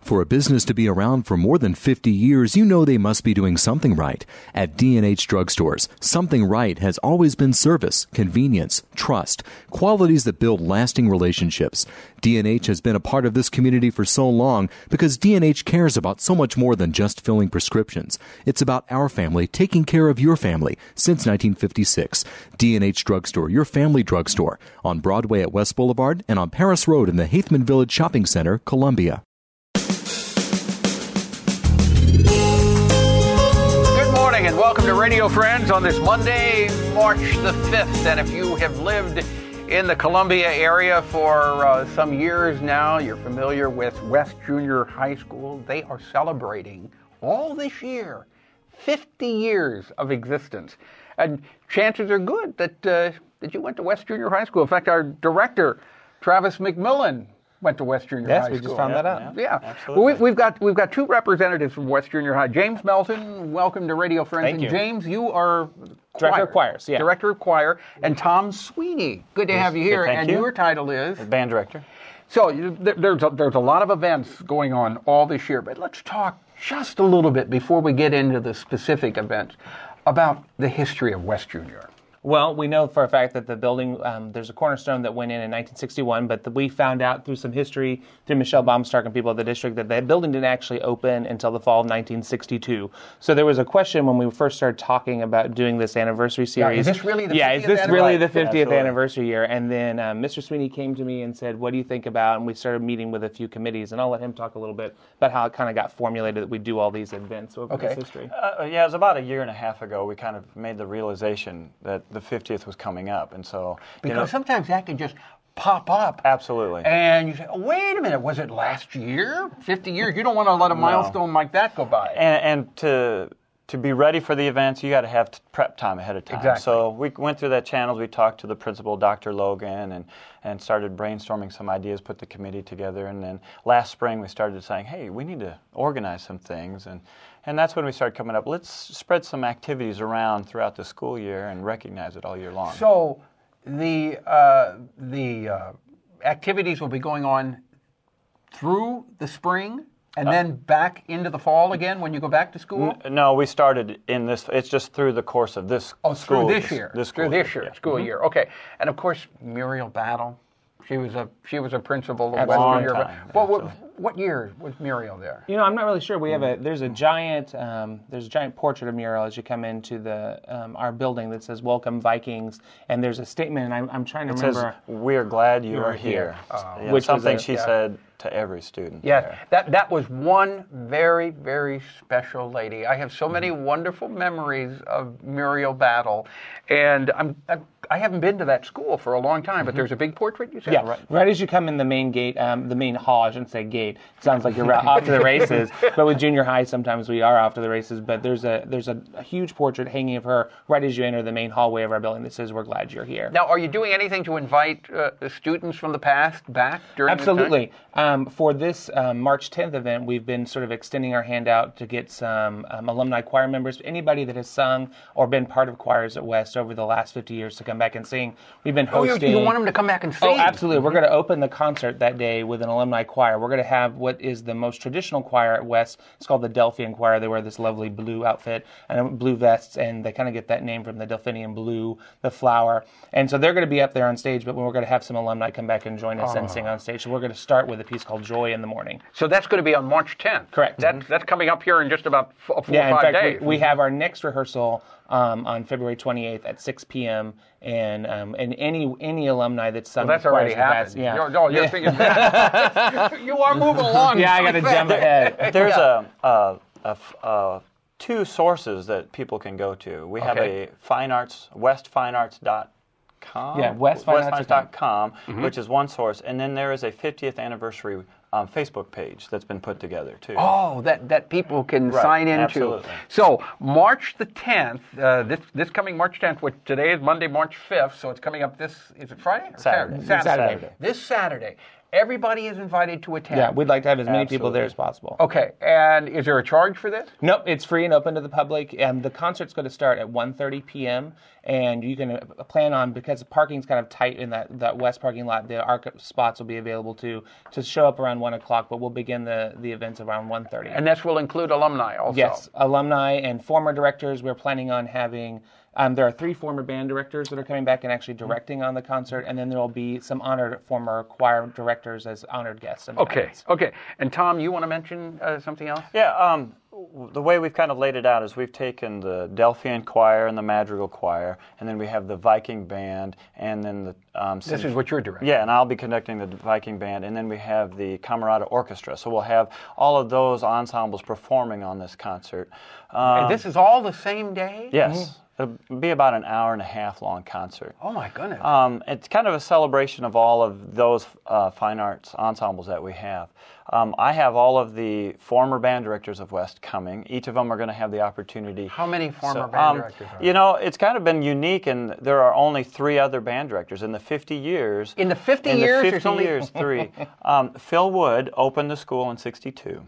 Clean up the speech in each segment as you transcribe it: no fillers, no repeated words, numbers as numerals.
For a business to be around for more than 50 years, you know they must be doing something right. At D&H Drugstores, something right has always been service, convenience, trust, qualities that build lasting relationships. D&H has been a part of this community for so long because D&H cares about so much more than just filling prescriptions. It's about our family taking care of your family since 1956. D&H Drugstore, your family drugstore, on Broadway at West Boulevard and on Paris Road in the Haithman Village Shopping Center, Columbia. And welcome to Radio Friends on this Monday, March the 5th. And if you have lived in the Columbia area for some years now, you're familiar with West Junior High School. They are celebrating all this year 50 years of existence. And chances are good that you went to West Junior High School. In fact, our director, Travis McMillan, went to West Junior High School. Yes, we just found that out. Yeah. Absolutely. Well, we've got two representatives from West Junior High. James Melton, welcome to Radio Friends. Thank you. James, you are Director of Choirs, yeah. Director of Choir. And Tom Sweeney, good to have you here. Thank you. Your title is? Band Director. So there's a lot of events going on all this year, but let's talk just a little bit before we get into the specific events about the history of West Junior. Well, we know for a fact that the building, there's a cornerstone that went in 1961, but we found out through some history, through Michelle Baumstark and people at the district, that the building didn't actually open until the fall of 1962. So there was a question when we first started talking about doing this anniversary series. Is this really the 50th Yeah, is this really the 50th Absolutely. anniversary year? And then Mr. Sweeney came to me and said, what do you think about, and we started meeting with a few committees, and I'll let him talk a little bit about how it kind of got formulated that we do all these events over this history. It was about a year and a half ago we kind of made the realization that the 50th was coming up, and so Because sometimes that can just pop up. Absolutely. And you say, oh, wait a minute, was it last year? 50 years? You don't want to let a milestone like that go by. And to be ready for the events, you got to have prep time ahead of time. Exactly. So we went through that channels. We talked to the principal, Dr. Logan, and started brainstorming some ideas, put the committee together. And then last spring we started saying, hey, we need to organize some things. And that's when we started coming up, let's spread some activities around throughout the school year and recognize it all year long. So the activities will be going on through the spring and then back into the fall again when you go back to school? No, we started in this. It's just through the course of this school. Through this year. School year. Okay. And of course, Muriel Battle. She was a principal of At West long Junior. time. Well, what year was Muriel there? You know, I'm not really sure. We have there's a giant portrait of Muriel as you come into the our building that says "Welcome Vikings," and there's a statement, and I'm trying to remember. It says, "We're glad you are here," which something she said to every student. Yes, that was one very, very special lady. I have so many wonderful memories of Muriel Battle, and I haven't been to that school for a long time, but there's a big portrait, you said? Yeah, right as you come in the main gate, the main hall, I shouldn't say gate. It sounds like you're off to the races, but with junior high, sometimes we are off to the races, but there's a huge portrait hanging of her right as you enter the main hallway of our building that says, "We're glad you're here." Now, are you doing anything to invite the students from the past back during Absolutely. For this March 10th event, we've been sort of extending our hand out to get some alumni choir members, anybody that has sung or been part of choirs at West over the last 50 years to come back and sing. We've been hosting... Oh, you want them to come back and sing? Oh, absolutely. We're going to open the concert that day with an alumni choir. We're going to have what is the most traditional choir at West. It's called the Delphian Choir. They wear this lovely blue outfit and blue vests, and they kind of get that name from the Delphinium blue, the flower. And so they're going to be up there on stage, but we're going to have some alumni come back and join us and sing on stage. So we're going to start with a piece called Joy in the Morning. So that's going to be on March 10th. Correct. That's coming up here in just about 4 or 5 in fact, days. We have our next rehearsal on February 28th at 6 p.m. And any alumni that's sung. Well, that's already happened. You're thinking that. You are moving along. Yeah, I got to jump ahead. There's two sources that people can go to. We have a fine arts, westfinearts.com. Yeah, westfinearts.com, which is one source, and then there is a 50th anniversary Facebook page that's been put together too. Oh, that people can sign into. Absolutely. So March the 10th, this coming March 10th, which today is Monday, March 5th, so it's coming up is it Friday? Or Saturday. Saturday. This Saturday. everybody is invited to attend. Yeah, we'd like to have as many people there as possible. Okay, and is there a charge for this? Nope, it's free and open to the public. The concert's going to start at 1:30 p.m. and you can plan on, because parking's kind of tight in that west parking lot, the ARC spots will be available to show up around 1 o'clock, but we'll begin the events around 1:30. And this will include alumni also? Yes, alumni and former directors. We're planning on having, there are 3 former band directors that are coming back and actually directing on the concert, and then there will be some honored former choir directors as honored guests. Okay. And Tom, you want to mention something else? Yeah, the way we've kind of laid it out is we've taken the Delphian Choir and the Madrigal Choir, and then we have the Viking Band, and then the... this is what you're directing. Yeah, and I'll be conducting the Viking Band, and then we have the Camerata Orchestra. So we'll have all of those ensembles performing on this concert. And this is all the same day? Yes. Mm-hmm. It'll be about an hour and a half long concert. Oh, my goodness. It's kind of a celebration of all of those fine arts ensembles that we have. I have all of the former band directors of West coming. Each of them are going to have the opportunity. How many former band directors are there? You know, it's kind of been unique, and there are only 3 other band directors. In the 50 years... In the 50 years? In the 50 years, 3. Phil Wood opened the school in 1962.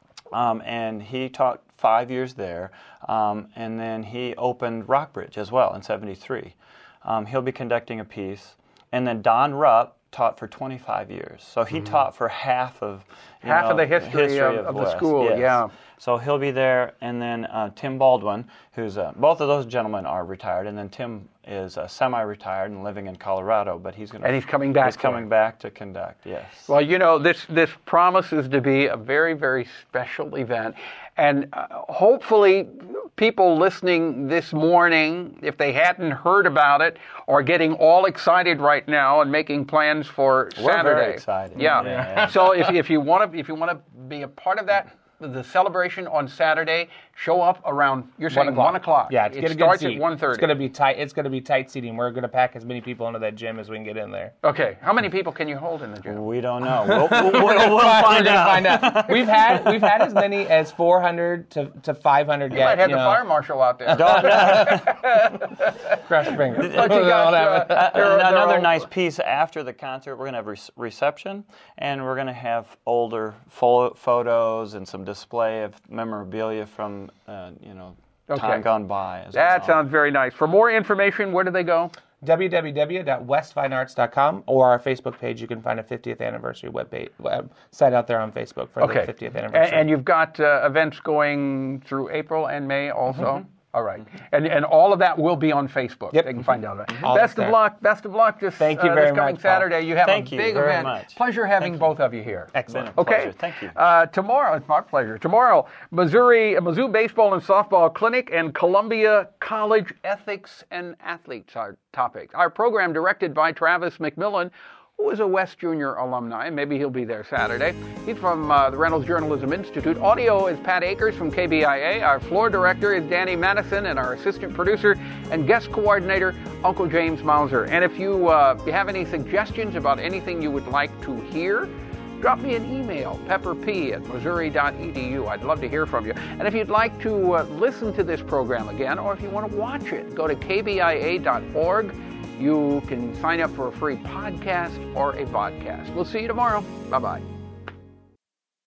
And he taught 5 years there, and then he opened Rockbridge as well in 1973. He'll be conducting a piece, and then Don Rupp taught for 25 years, so he taught for half of the history of the school. Yes. Yeah. So he'll be there, and then Tim Baldwin, who's both of those gentlemen are retired, and then Tim is semi-retired and living in Colorado, but he's coming back. He's coming back to conduct. Yes. Well, you know, this promises to be a very, very special event, and hopefully, people listening this morning, if they hadn't heard about it, are getting all excited right now and making plans for Saturday. We're very excited. Yeah. So if you want to be a part of that, the celebration on Saturday, show up around, you're saying 1 o'clock. Yeah, it starts at 1:30. It's going to be tight. It's going to be tight seating. We're going to pack as many people into that gym as we can get in there. Okay. How many people can you hold in the gym? We don't know. We'll find out. We've had as many as 400 to 500 guests. You might have the fire marshal out there. Cross your fingers. Another nice piece after the concert, we're going to have reception, and we're going to have older photos and some display of memorabilia from time gone by. That sounds very nice. For more information, where do they go? www.westfinearts.com, or our Facebook page. You can find a 50th anniversary site out there on Facebook for the 50th anniversary. And you've got events going through April and May also? Mm-hmm. All right. And all of that will be on Facebook. Yep. They can find out about it. Best of luck. Thank you very much, coming Saturday. You have a big event. Much. Pleasure having both of you here. Excellent. Okay. Pleasure. Thank you. Tomorrow, it's my pleasure. Tomorrow, Mizzou Baseball and Softball Clinic and Columbia College Ethics and Athletes are topics. Our program directed by Travis McMillan, who is a West Junior alumni. Maybe he'll be there Saturday. He's from the Reynolds Journalism Institute. Audio is Pat Akers from KBIA. Our floor director is Danny Madison, and our assistant producer and guest coordinator, Uncle James Mauser. And if you have any suggestions about anything you would like to hear, drop me an email, pepperp@missouri.edu. I'd love to hear from you. And if you'd like to listen to this program again, or if you want to watch it, go to kbia.org. You can sign up for a free podcast or a vodcast. We'll see you tomorrow. Bye-bye.